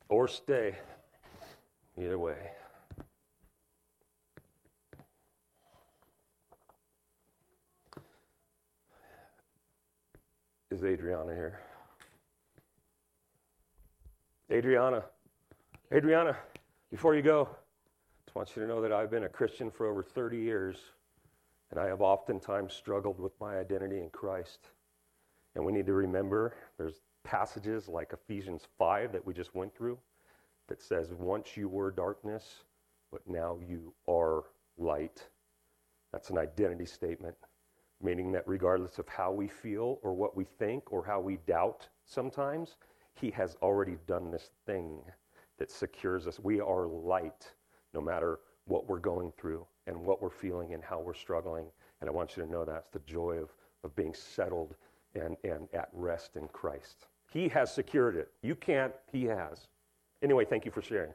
or stay. Either way. Is Adriana here? Adriana, before you go, I just want you to know that I've been a Christian for over 30 years, and I have oftentimes struggled with my identity in Christ. And we need to remember there's passages like Ephesians 5 that we just went through that says, once you were darkness, but now you are light. That's an identity statement, meaning that regardless of how we feel or what we think or how we doubt sometimes, he has already done this thing that secures us. We are light no matter what we're going through and what we're feeling and how we're struggling. And I want you to know that's the joy of being settled and at rest in Christ. He has secured it. You can't, he has. Anyway, thank you for sharing.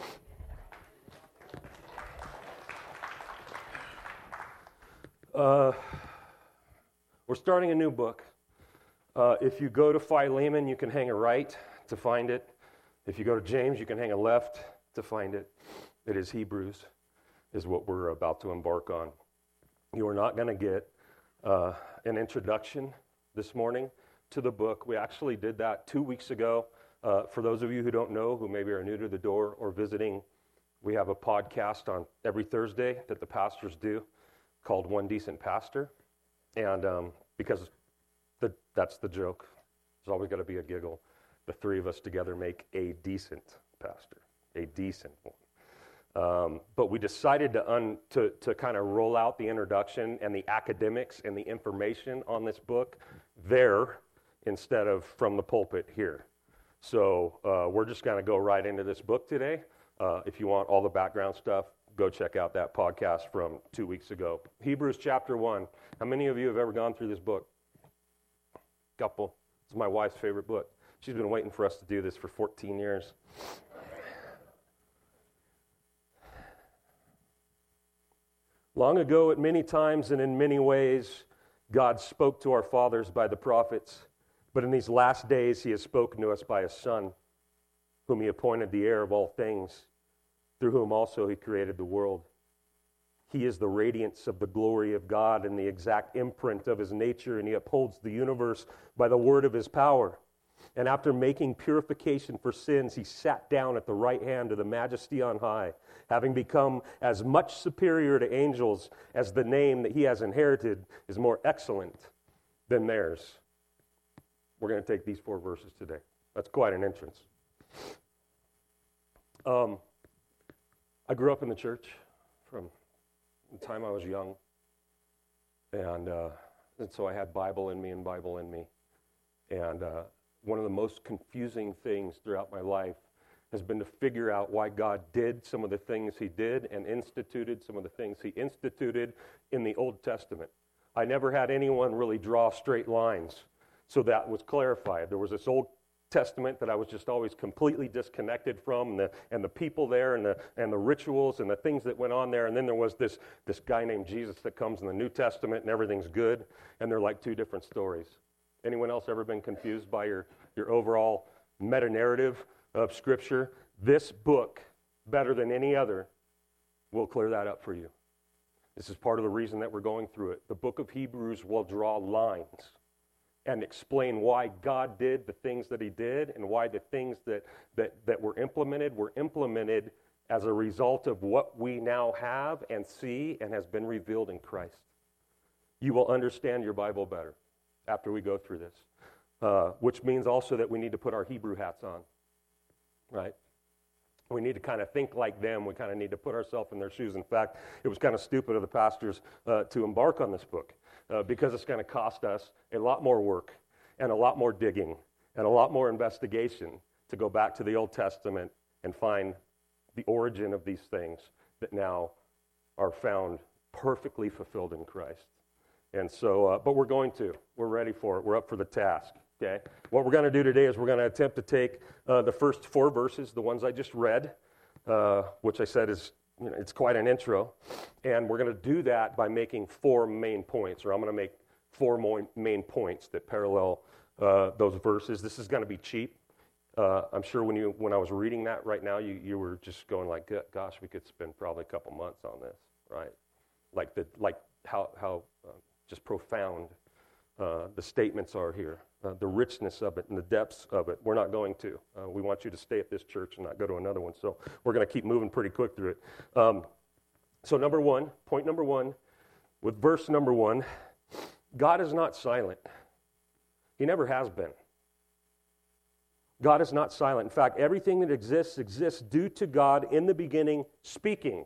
We're starting a new book. If you go to Philemon, you can hang a right to find it. If you go to James, you can hang a left to find it. It is Hebrews, is what we're about to embark on. You are not going to get an introduction this morning to the book. We actually did that 2 weeks ago. For those of you who don't know, who maybe are new to the door or visiting, we have a podcast on every Thursday that the pastors do called One Decent Pastor. And because that's the joke. There's always got to be a giggle. The three of us together make a decent pastor, a decent one. But we decided to kind of roll out the introduction and the academics and the information on this book there instead of from the pulpit here. So we're just going to go right into this book today. If you want all the background stuff, go check out that podcast from 2 weeks ago. Hebrews chapter 1. How many of you have ever gone through this book? Couple. It's my wife's favorite book. She's been waiting for us to do this for 14 years. Long ago, at many times and in many ways, God spoke to our fathers by the prophets. But in these last days, he has spoken to us by his Son, whom he appointed the heir of all things, through whom also he created the world. He is the radiance of the glory of God and the exact imprint of his nature, and he upholds the universe by the word of his power. And after making purification for sins, he sat down at the right hand of the Majesty on high, having become as much superior to angels as the name that he has inherited is more excellent than theirs. We're going to take these 4 verses today. That's quite an entrance. I grew up in the church from the time I was young, and so I had Bible in me. And one of the most confusing things throughout my life has been to figure out why God did some of the things he did and instituted some of the things he instituted in the Old Testament. I never had anyone really draw straight lines, so that was clarified. There was this Old Testament that I was just always completely disconnected from, and the people there, and the rituals and the things that went on there. And then there was this guy named Jesus that comes in the New Testament, and everything's good, and they're like 2 different stories. Anyone else ever been confused by your overall meta-narrative of Scripture? This book, better than any other, will clear that up for you. This is part of the reason that we're going through it. The book of Hebrews will draw lines and explain why God did the things that he did, and why the things that were implemented as a result of what we now have and see and has been revealed in Christ. You will understand your Bible better after we go through this, which means also that we need to put our Hebrew hats on, right? We need to kind of think like them. We kind of need to put ourselves in their shoes. In fact, it was kind of stupid of the pastors to embark on this book because it's going to cost us a lot more work and a lot more digging and a lot more investigation to go back to the Old Testament and find the origin of these things that now are found perfectly fulfilled in Christ. And so, but we're ready for it. We're up for the task. Okay. What we're going to do today is we're going to attempt to take the first 4 verses, the ones I just read, which I said is, it's quite an intro, and we're going to do that by making 4 main points, or I'm going to make 4 main points that parallel those verses. This is going to be cheap. I'm sure when I was reading that right now, you were just going like, gosh, we could spend probably a couple months on this, right? Like how just profound the statements are here, the richness of it and the depths of it. We're not going to. We want you to stay at this church and not go to another one. So we're going to keep moving pretty quick through it. So point number one, with verse number 1, God is not silent. He never has been. God is not silent. In fact, everything that exists due to God in the beginning speaking.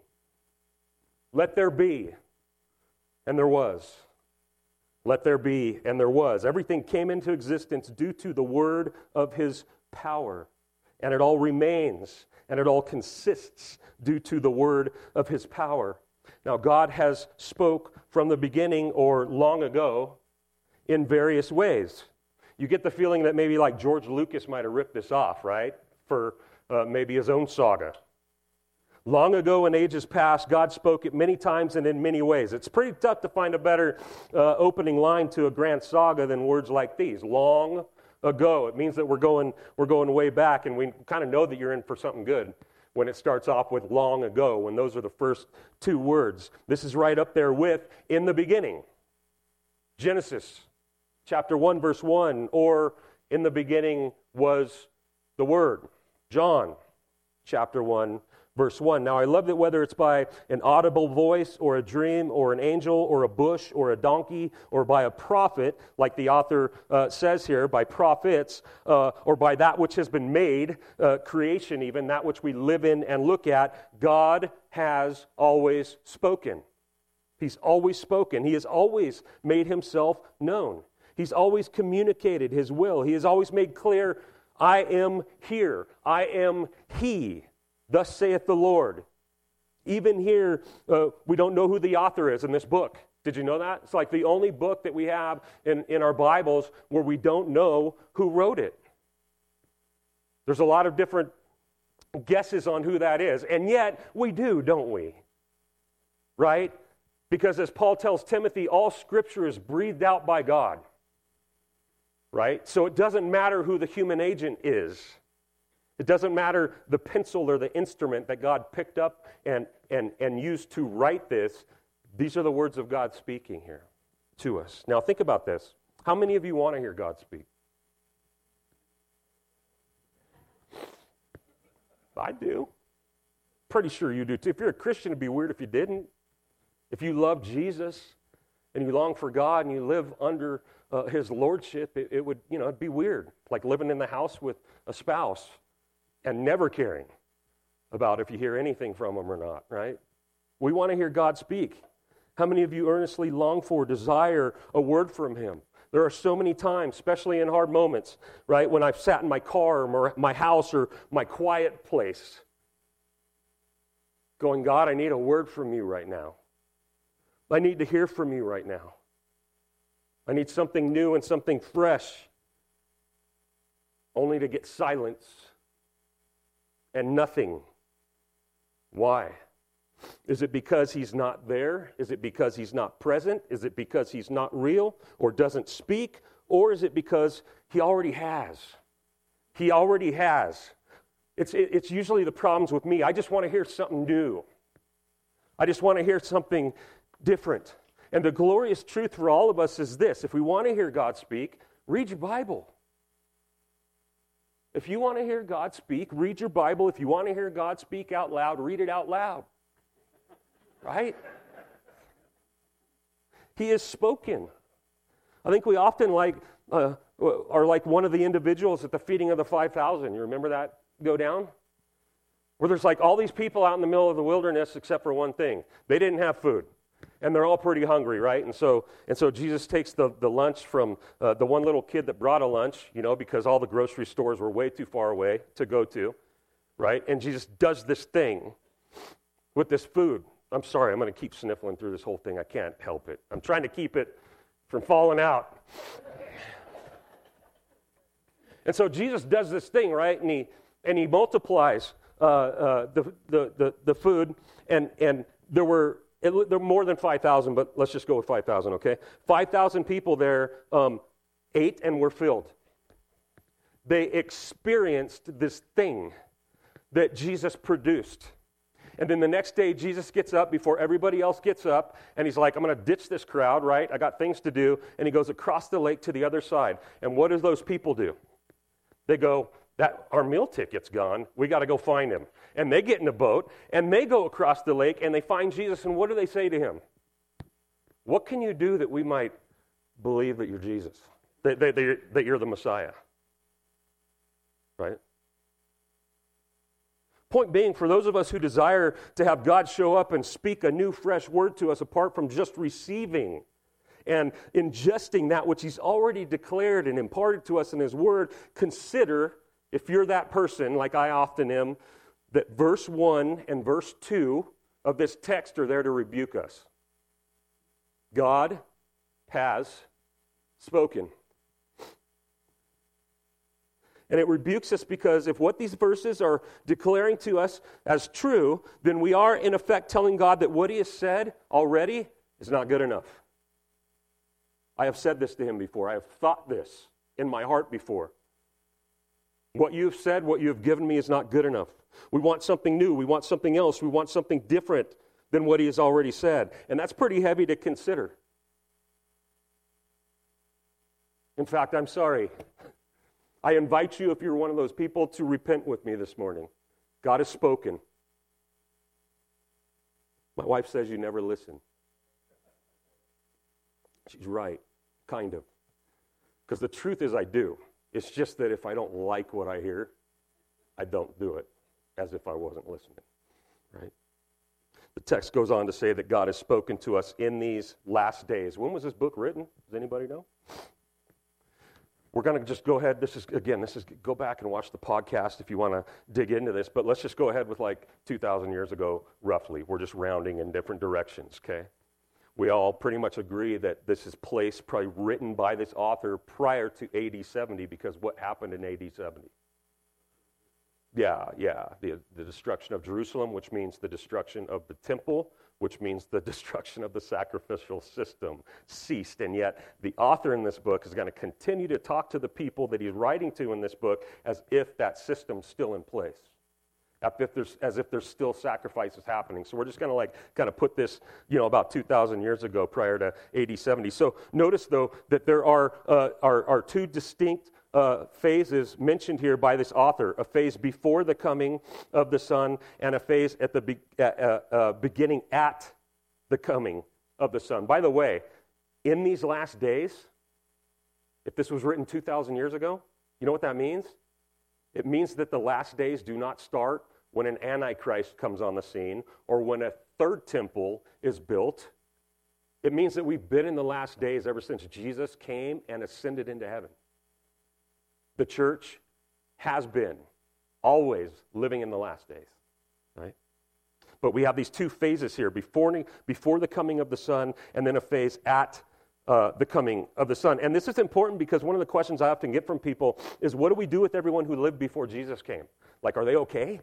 Let there be, and there was. Let there be, and there was. Everything came into existence due to the word of his power. And it all remains, and it all consists due to the word of his power. Now, God has spoke from the beginning or long ago in various ways. You get the feeling that maybe like George Lucas might have ripped this off, right? For maybe his own saga. Long ago in ages past, God spoke it many times and in many ways. It's pretty tough to find a better opening line to a grand saga than words like these. Long ago. It means that we're going way back, and we kind of know that you're in for something good when it starts off with long ago, when those are the first two words. This is right up there with in the beginning. Genesis chapter 1, verse 1, or in the beginning was the Word. John chapter 1, verse 1. Now, I love that whether it's by an audible voice or a dream or an angel or a bush or a donkey or by a prophet, like the author says here, by prophets, or by that which has been made, creation even, that which we live in and look at, God has always spoken. He's always spoken. He has always made himself known. He's always communicated his will. He has always made clear, I am here. I am he. Thus saith the Lord. Even here, we don't know who the author is in this book. Did you know that? It's like the only book that we have in our Bibles where we don't know who wrote it. There's a lot of different guesses on who that is, and yet we do, don't we? Right? Because as Paul tells Timothy, all Scripture is breathed out by God. Right? So it doesn't matter who the human agent is. It doesn't matter the pencil or the instrument that God picked up and used to write this. These are the words of God speaking here to us. Now think about this. How many of you want to hear God speak? I do. Pretty sure you do too. If you're a Christian, it'd be weird if you didn't. If you love Jesus and you long for God and you live under his lordship, it would, it'd be weird. Like living in the house with a spouse and never caring about if you hear anything from him or not, right? We want to hear God speak. How many of you earnestly long for, desire a word from him? There are so many times, especially in hard moments, right, when I've sat in my car or my house or my quiet place, going, God, I need a word from you right now. I need to hear from you right now. I need something new and something fresh, only to get silence and nothing. Why? Is it because he's not there? Is it because he's not present? Is it because he's not real or doesn't speak? Or is it because he already has? He already has. It's usually the problems with me. I just want to hear something new. I just want to hear something different. And the glorious truth for all of us is this. If we want to hear God speak, read your Bible. If you want to hear God speak, read your Bible. If you want to hear God speak out loud, read it out loud. Right? He has spoken. I think we often are like one of the individuals at the feeding of the 5,000. You remember that go down? Where there's like all these people out in the middle of the wilderness except for one thing. They didn't have food. And they're all pretty hungry, right? And so Jesus takes the lunch from the one little kid that brought a lunch, because all the grocery stores were way too far away to go to, right? And Jesus does this thing with this food. I'm sorry, I'm going to keep sniffling through this whole thing. I can't help it. I'm trying to keep it from falling out. And so Jesus does this thing, right? And he multiplies the food, and there were more than 5,000, but let's just go with 5,000, okay? 5,000 people there ate and were filled. they experienced this thing that Jesus produced. And then the next day, Jesus gets up before everybody else gets up, and he's like, I'm going to ditch this crowd, right? I got things to do. And he goes across the lake to the other side. And what do those people do? They go, our meal ticket's gone. We got to go find him. And they get in a boat, and they go across the lake, and they find Jesus. And what do they say to him? What can you do that we might believe that you're Jesus, that you're the Messiah? Right? Point being, for those of us who desire to have God show up and speak a new, fresh word to us apart from just receiving and ingesting that which he's already declared and imparted to us in his word, consider, if you're that person, like I often am, that verse 1 and verse 2 of this text are there to rebuke us. God has spoken. And it rebukes us because if what these verses are declaring to us as true, then we are in effect telling God that what he has said already is not good enough. I have said this to him before. I have thought this in my heart before. What you have said, what you have given me is not good enough. We want something new. We want something else. We want something different than what he has already said. And that's pretty heavy to consider. In fact, I'm sorry. I invite you, if you're one of those people, to repent with me this morning. God has spoken. My wife says you never listen. She's right, kind of. Because the truth is I do. It's just that if I don't like what I hear, I don't do it as if I wasn't listening. Right? The text goes on to say that God has spoken to us in these last days. When was this book written? Does anybody know? We're going to just go ahead. Go back and watch the podcast if you want to dig into this, but let's just go ahead with like 2,000 years ago, roughly. We're just rounding in different directions, okay? We all pretty much agree that this is placed, probably written by this author prior to AD 70, because what happened in AD 70? The destruction of Jerusalem, which means the destruction of the temple, which means the destruction of the sacrificial system ceased. And yet the author in this book is going to continue to talk to the people that he's writing to in this book as if that system's still in place, as if there's still sacrifices happening. So we're just going to kind of put this, about 2,000 years ago prior to AD 70. So notice, though, that there are two distinct phases mentioned here by this author, a phase before the coming of the Son and a phase at the beginning at the coming of the Son. By the way, in these last days, if this was written 2,000 years ago, you know what that means? It means that the last days do not start when an Antichrist comes on the scene or when a third temple is built. It means that we've been in the last days ever since Jesus came and ascended into heaven. The church has been always living in the last days, right? But we have these two phases here, before the coming of the Son, and then a phase at the coming of the Son. And this is important because one of the questions I often get from people is, what do we do with everyone who lived before Jesus came? Like, are they okay?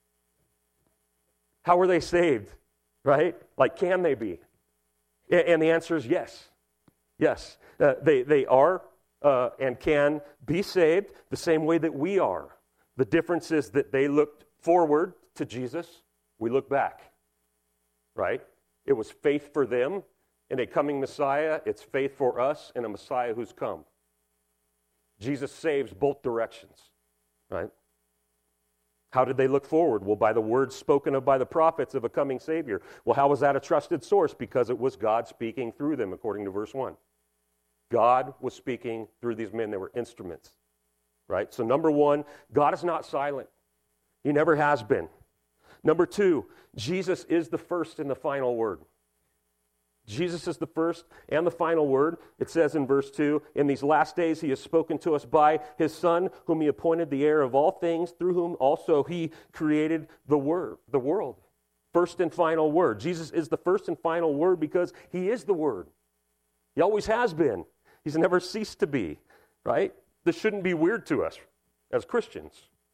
How were they saved, right? Like, can they be? And the answer is yes. Yes, they are and can be saved the same way that we are. The difference is that they looked forward to Jesus. We look back, right? It was faith for them in a coming Messiah. It's faith for us in a Messiah who's come. Jesus saves both directions, right? How did they look forward? Well, by the words spoken of by the prophets of a coming Savior. Well, how was that a trusted source? Because it was God speaking through them, according to verse 1. God was speaking through these men. They were instruments, right? So number one, God is not silent. He never has been. Number two, Jesus is the first and the final word. Jesus is the first and the final word. It says in verse 2, in these last days he has spoken to us by his Son, whom he appointed the heir of all things, through whom also he created the world. First and final word. Jesus is the first and final word because he is the Word. He always has been. He's never ceased to be, right? This shouldn't be weird to us as Christians.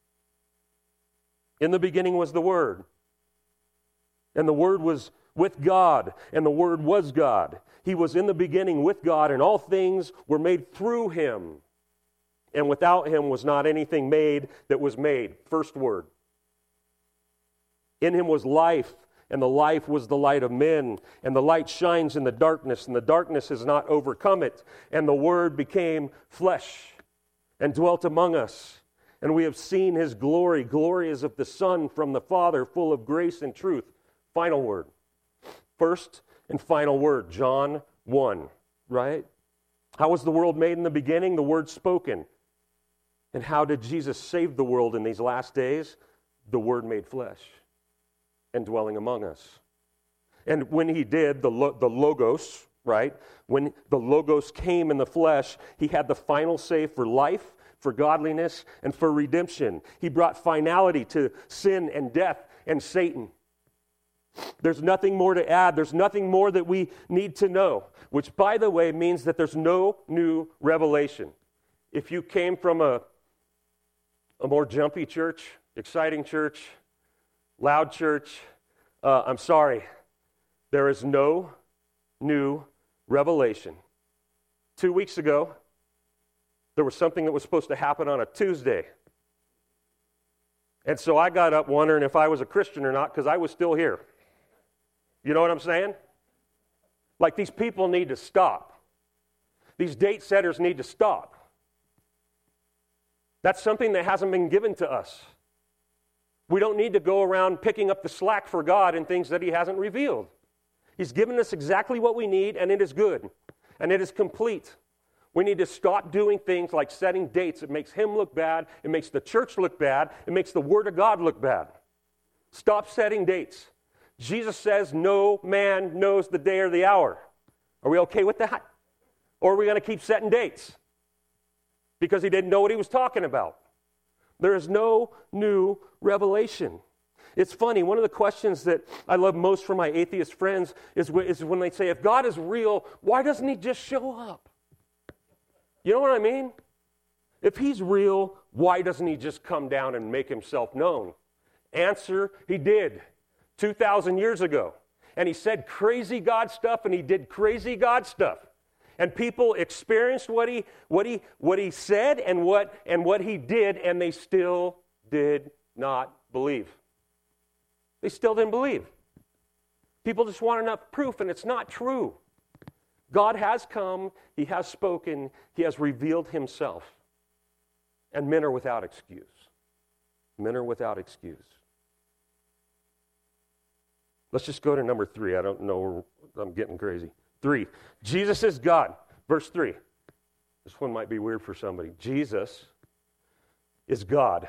In the beginning was the Word, and the Word was with God, and the Word was God. He was in the beginning with God, and all things were made through him. And without him was not anything made that was made. First word. In him was life, and the life was the light of men. And the light shines in the darkness, and the darkness has not overcome it. And the Word became flesh and dwelt among us. And we have seen his glory. Glory as of the Son from the Father, full of grace and truth. Final word. First and final word. John 1, right? How was the world made in the beginning? The Word spoken. And how did Jesus save the world in these last days? The Word made flesh and dwelling among us. And when he did, the Logos, right? When the Logos came in the flesh, he had the final say for life, for godliness, and for redemption. He brought finality to sin and death and Satan. There's nothing more to add. There's nothing more that we need to know, which, by the way, means that there's no new revelation. If you came from a more jumpy church, exciting church, loud church, I'm sorry. There is no new revelation. 2 weeks ago, there was something that was supposed to happen on a Tuesday. And so I got up wondering if I was a Christian or not because I was still here. You know what I'm saying? Like, these people need to stop. These date setters need to stop. That's something that hasn't been given to us. We don't need to go around picking up the slack for God in things that he hasn't revealed. He's given us exactly what we need, and it is good, and it is complete. We need to stop doing things like setting dates. It makes him look bad. It makes the church look bad. It makes the Word of God look bad. Stop setting dates. Jesus says no man knows the day or the hour. Are we okay with that? Or are we going to keep setting dates? Because he didn't know what he was talking about. There is no new revelation. It's funny, one of the questions that I love most from my atheist friends is when they say, if God is real, why doesn't he just show up? You know what I mean? If he's real, why doesn't he just come down and make himself known? Answer, he did 2,000 years ago. And he said crazy God stuff, and he did crazy God stuff. And people experienced what he said and what he did, and they still did not believe. They still didn't believe. People just want enough proof, and it's not true. God has come, he has spoken, he has revealed himself. And men are without excuse. Men are without excuse. Let's just go to number 3. I don't know, I'm getting crazy. 3, Jesus is God. Verse 3. This one might be weird for somebody. Jesus is God.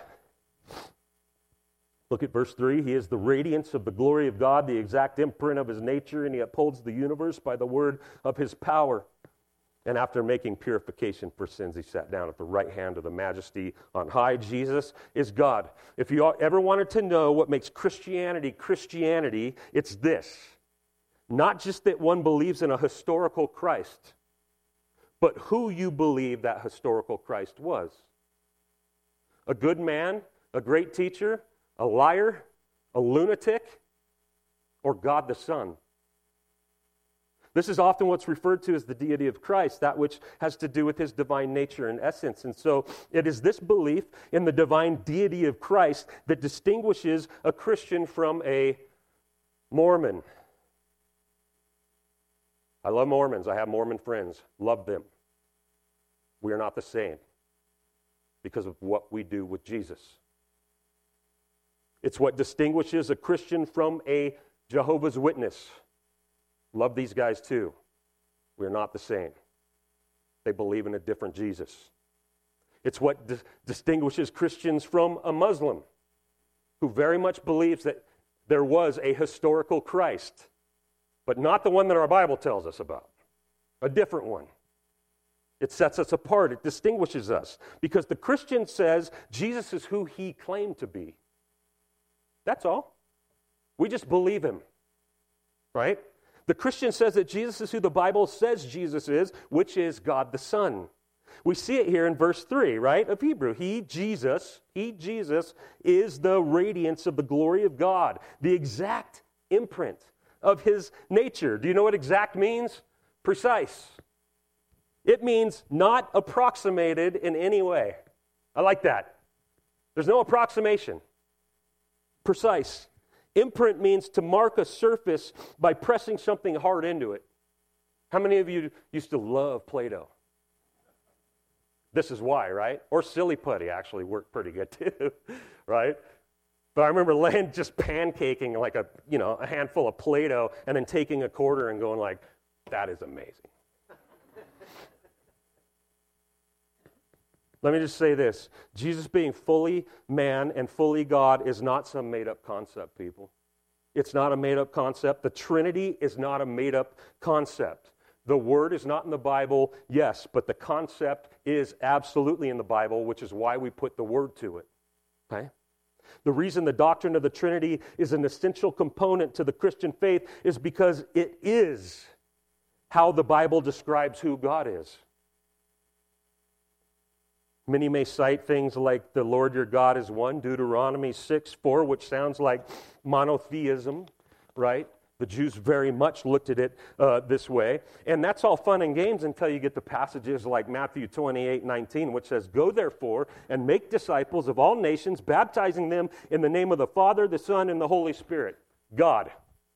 Look at verse 3. He is the radiance of the glory of God, the exact imprint of his nature, and he upholds the universe by the word of his power. And after making purification for sins, he sat down at the right hand of the majesty on high. Jesus is God. If you ever wanted to know what makes Christianity, it's this. Not just that one believes in a historical Christ, but who you believe that historical Christ was. A good man, a great teacher, a liar, a lunatic, or God the Son. This is often what's referred to as the deity of Christ, that which has to do with his divine nature and essence. And so it is this belief in the divine deity of Christ that distinguishes a Christian from a Mormon. I love Mormons. I have Mormon friends. Love them. We are not the same because of what we do with Jesus. It's what distinguishes a Christian from a Jehovah's Witness. Love these guys too. We're not the same. They believe in a different Jesus. It's what distinguishes Christians from a Muslim who very much believes that there was a historical Christ, but not the one that our Bible tells us about. A different one. It sets us apart. It distinguishes us because the Christian says Jesus is who he claimed to be. That's all. We just believe him, right? The Christian says that Jesus is who the Bible says Jesus is, which is God the Son. We see it here in verse 3, right, of Hebrew. He, Jesus, is the radiance of the glory of God, the exact imprint of his nature. Do you know what exact means? Precise. It means not approximated in any way. I like that. There's no approximation. Precise. Imprint means to mark a surface by pressing something hard into it. How many of you used to love Play-Doh? This is why, right? Or Silly Putty actually worked pretty good too, right? But I remember just pancaking like a handful of Play-Doh and then taking a quarter and going like, that is amazing. Let me just say this. Jesus being fully man and fully God is not some made-up concept, people. It's not a made-up concept. The Trinity is not a made-up concept. The word is not in the Bible, yes, but the concept is absolutely in the Bible, which is why we put the word to it. Okay? The reason the doctrine of the Trinity is an essential component to the Christian faith is because it is how the Bible describes who God is. Many may cite things like the Lord your God is one, Deuteronomy 6:4, which sounds like monotheism, right? The Jews very much looked at it this way. And that's all fun and games until you get to passages like Matthew 28:19, which says, "Go therefore and make disciples of all nations, baptizing them in the name of the Father, the Son, and the Holy Spirit." God.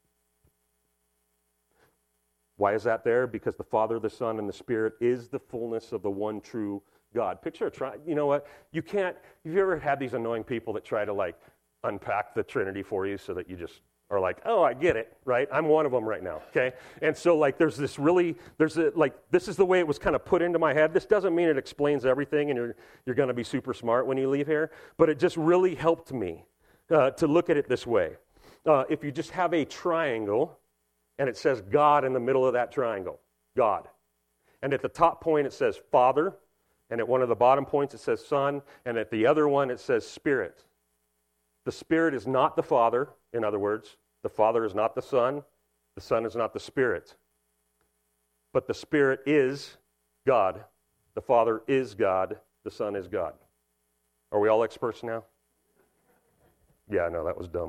Why is that there? Because the Father, the Son, and the Spirit is the fullness of the one true God. Picture you know what? You can't, have you ever had these annoying people that try to like unpack the Trinity for you so that you just are like, oh, I get it, right? I'm one of them right now, okay? And so like this is the way it was kind of put into my head. This doesn't mean it explains everything and you're going to be super smart when you leave here, but it just really helped me to look at it this way. If you just have a triangle and it says God in the middle of that triangle, God. And at the top point it says Father, and at one of the bottom points it says Son, and at the other one it says Spirit. The Spirit is not the Father, in other words. The Father is not the Son is not the Spirit. But the Spirit is God. The Father is God. The Son is God. Are we all experts now? Yeah, no, that was dumb.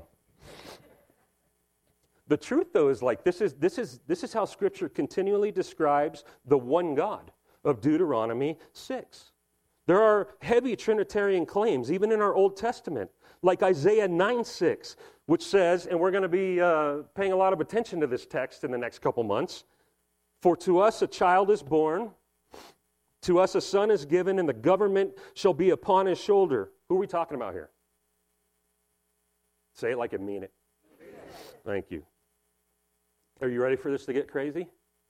The truth, though, is like this is how Scripture continually describes the one God of Deuteronomy 6. There are heavy Trinitarian claims, even in our Old Testament, like Isaiah 9:6, which says, and we're going to be paying a lot of attention to this text in the next couple months, "For to us a child is born, to us a son is given, and the government shall be upon his shoulder." Who are we talking about here? Say it like you mean it. Thank you. Are you ready for this to get crazy?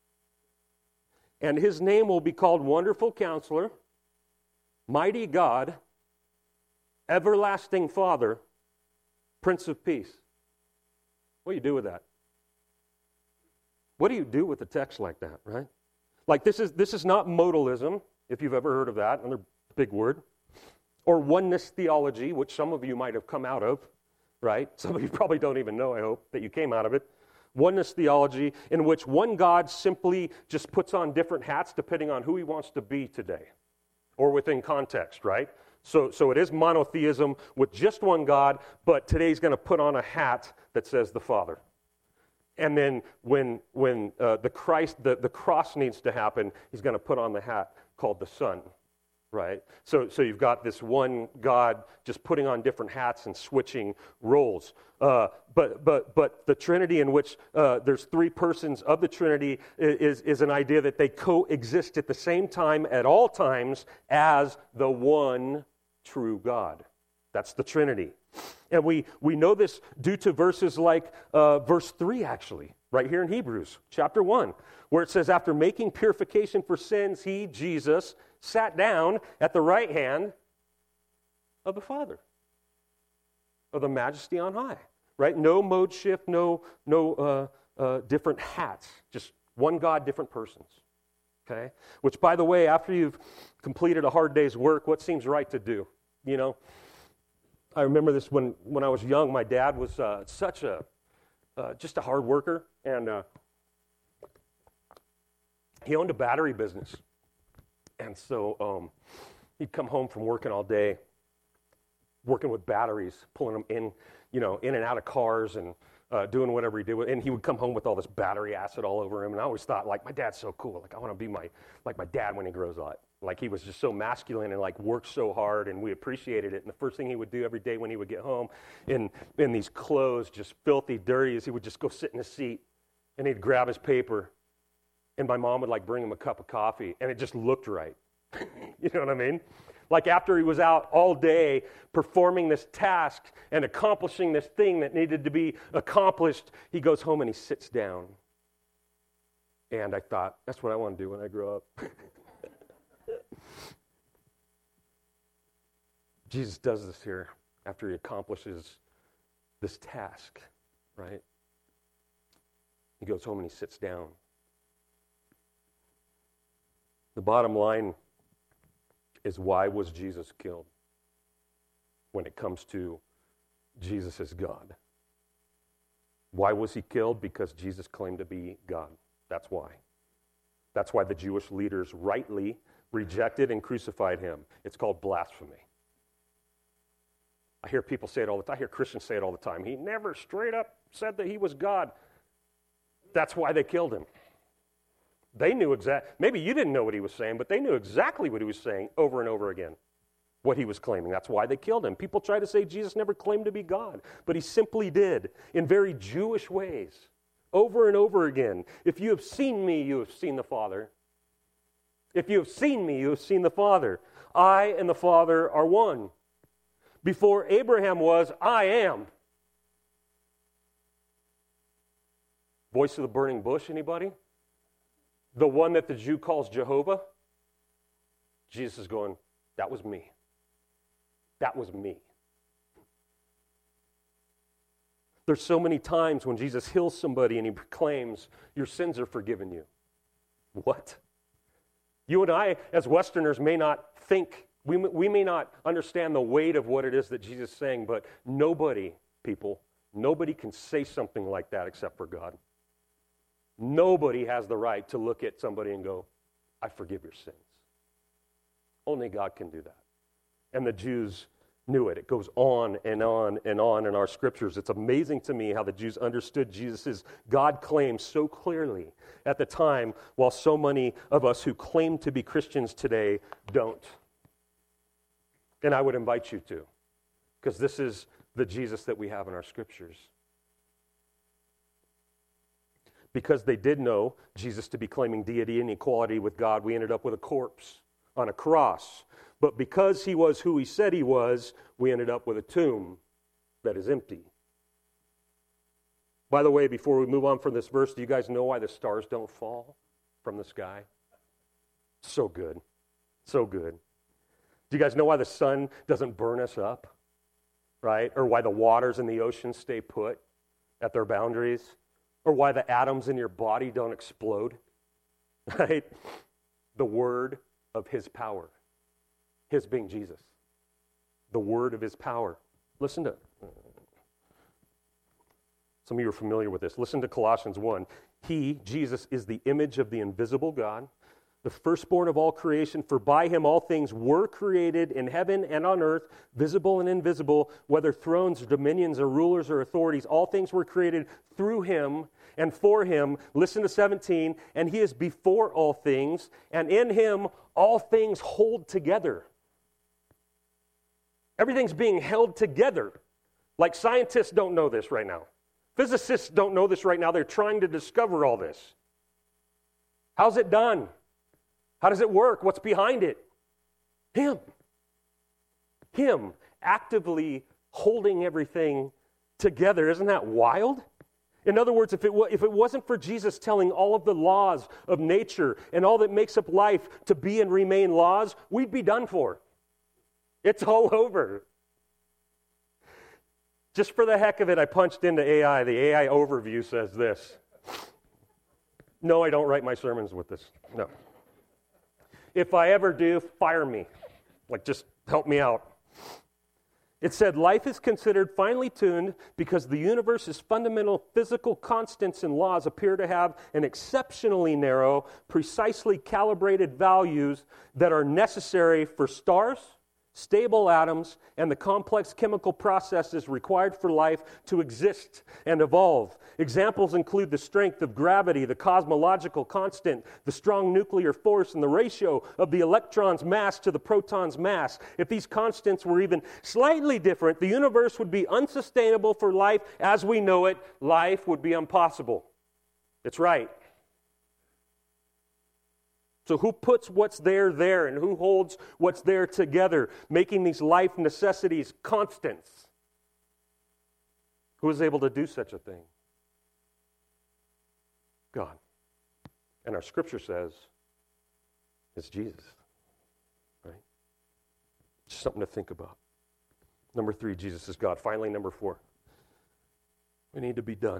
"And his name will be called Wonderful Counselor, Mighty God, Everlasting Father, Prince of Peace." What do you do with that? What do you do with a text like that, right? Like this is not modalism, if you've ever heard of that, another big word, or oneness theology, which some of you might have come out of, right? Some of you probably don't even know, I hope, that you came out of it. Oneness theology, in which one God simply just puts on different hats depending on who he wants to be today, or within context, right? So it is monotheism with just one God, but today's going to put on a hat that says the Father. And then when the cross needs to happen, he's going to put on the hat called the Son, right? So you've got this one God just putting on different hats and switching roles. But the Trinity, in which there's three persons of the Trinity, is an idea that they coexist at the same time at all times as the one true God. That's the Trinity. And we know this due to verses like verse 3, actually, right here in Hebrews chapter 1, where it says, "After making purification for sins, he, Jesus, sat down at the right hand of the Father, of the Majesty on high." Right? No mode shift, no different hats, just one God, different persons. Okay? Which, by the way, after you've completed a hard day's work, what seems right to do? You know, I remember this when I was young. My dad was such just a hard worker, and he owned a battery business. And so he'd come home from working all day, working with batteries, pulling them in, in and out of cars and doing whatever he did. And he would come home with all this battery acid all over him. And I always thought, like, my dad's so cool. Like, I want to be like my dad when he grows up. Like, he was just so masculine and, like, worked so hard, and we appreciated it. And the first thing he would do every day when he would get home in these clothes, just filthy, dirty, is he would just go sit in his seat, and he'd grab his paper, and my mom would, like, bring him a cup of coffee, and it just looked right. You know what I mean? Like, after he was out all day performing this task and accomplishing this thing that needed to be accomplished, he goes home and he sits down. And I thought, that's what I want to do when I grow up. Jesus does this here after he accomplishes this task, right? He goes home and he sits down. The bottom line is, why was Jesus killed when it comes to Jesus as God? Why was he killed? Because Jesus claimed to be God. That's why. That's why the Jewish leaders rightly rejected and crucified him. It's called blasphemy. I hear people say it all the time. I hear Christians say it all the time. He never straight up said that he was God. That's why they killed him. They knew maybe you didn't know what he was saying, but they knew exactly what he was saying over and over again, what he was claiming. That's why they killed him. People try to say Jesus never claimed to be God, but he simply did in very Jewish ways, over and over again. If you have seen me, you have seen the Father. If you have seen me, you have seen the Father. I and the Father are one. Before Abraham was, I am. Voice of the burning bush, anybody? The one that the Jew calls Jehovah? Jesus is going, that was me. That was me. There's so many times when Jesus heals somebody and he proclaims, your sins are forgiven you. What? You and I, as Westerners, may not think, we may not understand the weight of what it is that Jesus is saying, but nobody can say something like that except for God. Nobody has the right to look at somebody and go, I forgive your sins. Only God can do that. And the Jews knew it. It goes on and on and on in our scriptures. It's amazing to me how the Jews understood Jesus' God claims so clearly at the time, while so many of us who claim to be Christians today don't. And I would invite you to, because this is the Jesus that we have in our scriptures. Because they did know Jesus to be claiming deity and equality with God, we ended up with a corpse on a cross. But because he was who he said he was, we ended up with a tomb that is empty. By the way, before we move on from this verse, do you guys know why the stars don't fall from the sky? So good. So good. Do you guys know why the sun doesn't burn us up? Right? Or why the waters in the ocean stay put at their boundaries? Or why the atoms in your body don't explode? Right? The word of his power. His being Jesus. The word of his power. Listen to it. Some of you are familiar with this. Listen to Colossians 1. He, Jesus, is the image of the invisible God, the firstborn of all creation, for by him all things were created in heaven and on earth, visible and invisible, whether thrones or dominions or rulers or authorities. All things were created through him and for him. Listen to 17. And he is before all things, and in him all things hold together. Everything's being held together. Like scientists don't know this right now. Physicists don't know this right now. They're trying to discover all this. How's it done? How does it work? What's behind it? Him. Him actively holding everything together. Isn't that wild? In other words, if it wasn't for Jesus telling all of the laws of nature and all that makes up life to be and remain laws, we'd be done for. It's all over. Just for the heck of it, I punched into AI. The AI overview says this. No, I don't write my sermons with this. No. If I ever do, fire me. Like, just help me out. It said, life is considered finely tuned because the universe's fundamental physical constants and laws appear to have an exceptionally narrow, precisely calibrated values that are necessary for stars, stable atoms, and the complex chemical processes required for life to exist and evolve. Examples include the strength of gravity, the cosmological constant, the strong nuclear force, and the ratio of the electron's mass to the proton's mass. If these constants were even slightly different, the universe would be unsustainable for life as we know it. Life would be impossible. It's right. So who puts what's there, and who holds what's there together, making these life necessities constants? Who is able to do such a thing? God. And our scripture says it's Jesus. Right? Just something to think about. Number 3, Jesus is God. Finally, number 4, we need to be done.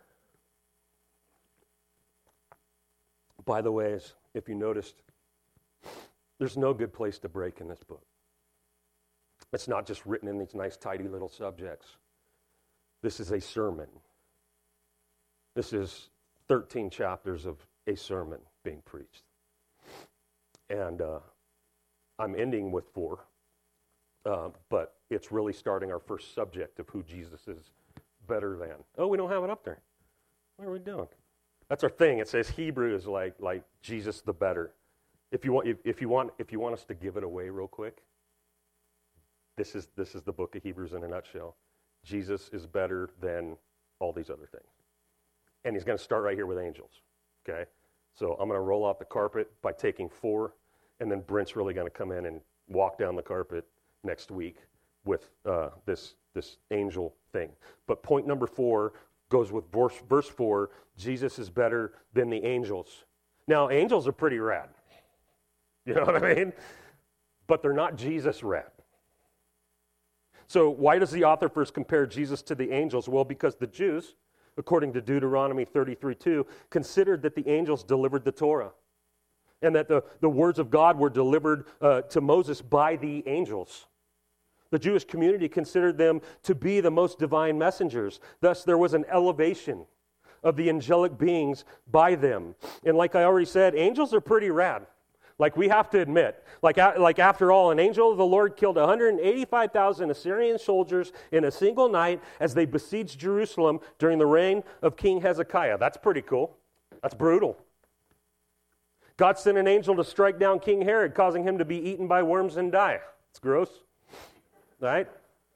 By the way, if you noticed, there's no good place to break in this book. It's not just written in these nice, tidy little subjects. This is a sermon. This is 13 chapters of a sermon being preached. And I'm ending with 4, but it's really starting our first subject of who Jesus is better than. Oh, we don't have it up there. What are we doing? That's our thing. It says Hebrew is like Jesus the better. If you want us to give it away real quick, this is the book of Hebrews in a nutshell. Jesus is better than all these other things. And he's going to start right here with angels. Okay? So I'm going to roll out the carpet by taking 4, and then Brent's really going to come in and walk down the carpet next week with this angel thing. But point number 4 goes with verse 4, Jesus is better than the angels. Now, angels are pretty rad. You know what I mean? But they're not Jesus rad. So why does the author first compare Jesus to the angels? Well, because the Jews, according to Deuteronomy 33:2, considered that the angels delivered the Torah, and that the words of God were delivered to Moses by the angels. The Jewish community considered them to be the most divine messengers. Thus, there was an elevation of the angelic beings by them. And like I already said, angels are pretty rad. Like we have to admit. Like after all, an angel of the Lord killed 185,000 Assyrian soldiers in a single night as they besieged Jerusalem during the reign of King Hezekiah. That's pretty cool. That's brutal. God sent an angel to strike down King Herod, causing him to be eaten by worms and die. It's gross. Right?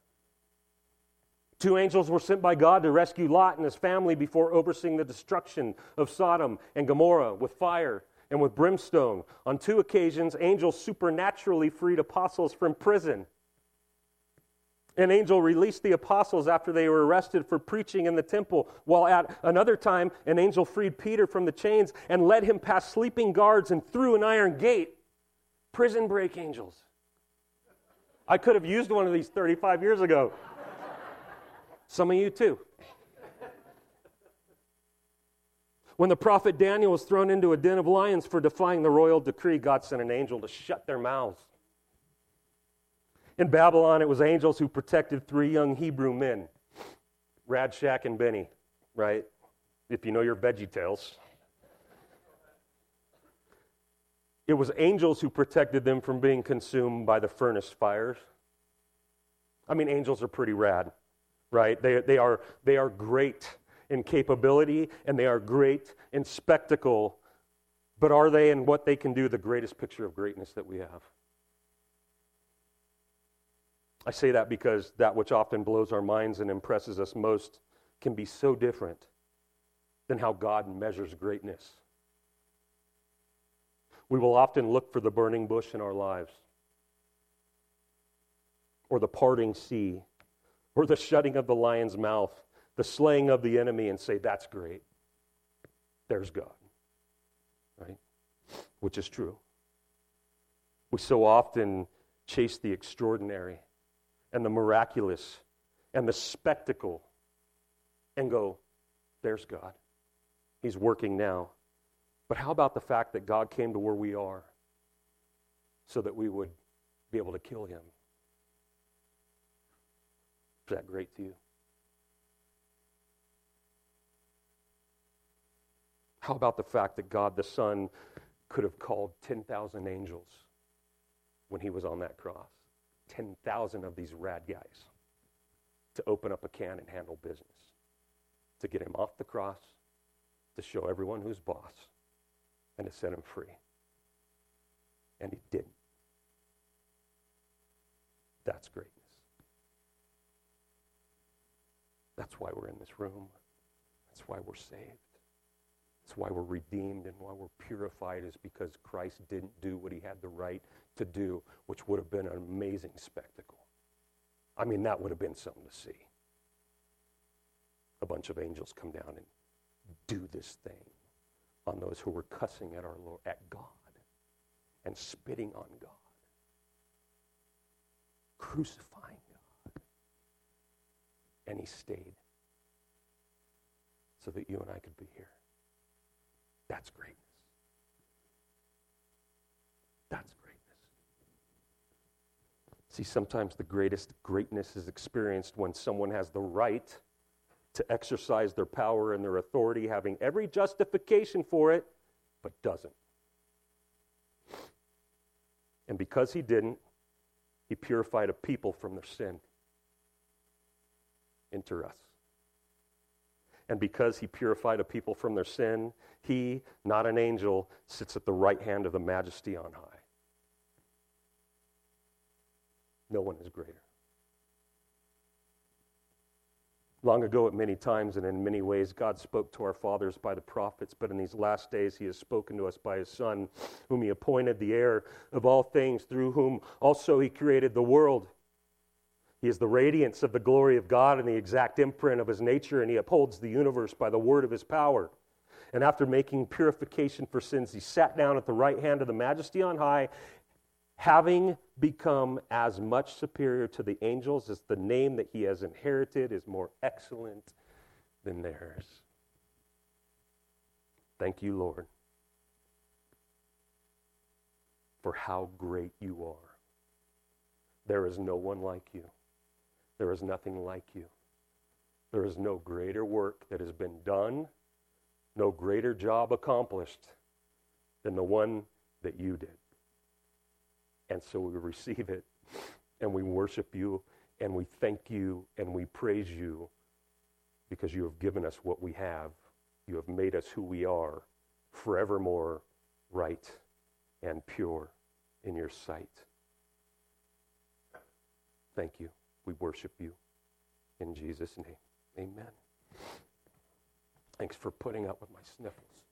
2 angels were sent by God to rescue Lot and his family before overseeing the destruction of Sodom and Gomorrah with fire and with brimstone. On 2 occasions, angels supernaturally freed apostles from prison. An angel released the apostles after they were arrested for preaching in the temple, while at another time, an angel freed Peter from the chains and led him past sleeping guards and through an iron gate. Prison break angels. I could have used one of these 35 years ago. Some of you too. When the prophet Daniel was thrown into a den of lions for defying the royal decree, God sent an angel to shut their mouths. In Babylon, it was angels who protected 3 young Hebrew men, Radshak and Benny, right? If you know your Veggie Tales. It was angels who protected them from being consumed by the furnace fires. I mean, angels are pretty rad, right? They are great in capability, and they are great in spectacle. But are they, in what they can do, the greatest picture of greatness that we have? I say that because that which often blows our minds and impresses us most can be so different than how God measures greatness. We will often look for the burning bush in our lives, or the parting sea, or the shutting of the lion's mouth, the slaying of the enemy, and say, that's great. There's God. Right? Which is true. We so often chase the extraordinary and the miraculous and the spectacle and go, there's God. He's working now. But how about the fact that God came to where we are so that we would be able to kill him? Is that great to you? How about the fact that God the Son could have called 10,000 angels when he was on that cross? 10,000 of these rad guys to open up a can and handle business, to get him off the cross, to show everyone who's boss, and to set him free. And he didn't. That's greatness. That's why we're in this room. That's why we're saved. That's why we're redeemed and why we're purified, is because Christ didn't do what he had the right to do, which would have been an amazing spectacle. I mean, that would have been something to see. A bunch of angels come down and do this thing on those who were cussing at our Lord, at God, and spitting on God, crucifying God. And he stayed so that you and I could be here. That's greatness. That's greatness. See, sometimes the greatest greatness is experienced when someone has the right to exercise their power and their authority, having every justification for it, but doesn't. And because he didn't, he purified a people from their sin. Enter us. And because he purified a people from their sin, he, not an angel, sits at the right hand of the Majesty on high. No one is greater. Long ago, at many times and in many ways, God spoke to our fathers by the prophets, but in these last days he has spoken to us by his Son, whom he appointed the heir of all things, through whom also he created the world. He is the radiance of the glory of God and the exact imprint of his nature, and he upholds the universe by the word of his power. And after making purification for sins, he sat down at the right hand of the Majesty on high, having become as much superior to the angels as the name that he has inherited is more excellent than theirs. Thank you, Lord, for how great you are. There is no one like you. There is nothing like you. There is no greater work that has been done, no greater job accomplished than the one that you did. And so we receive it, and we worship you, and we thank you, and we praise you, because you have given us what we have. You have made us who we are, forevermore right and pure in your sight. Thank you. We worship you in Jesus' name. Amen. Thanks for putting up with my sniffles.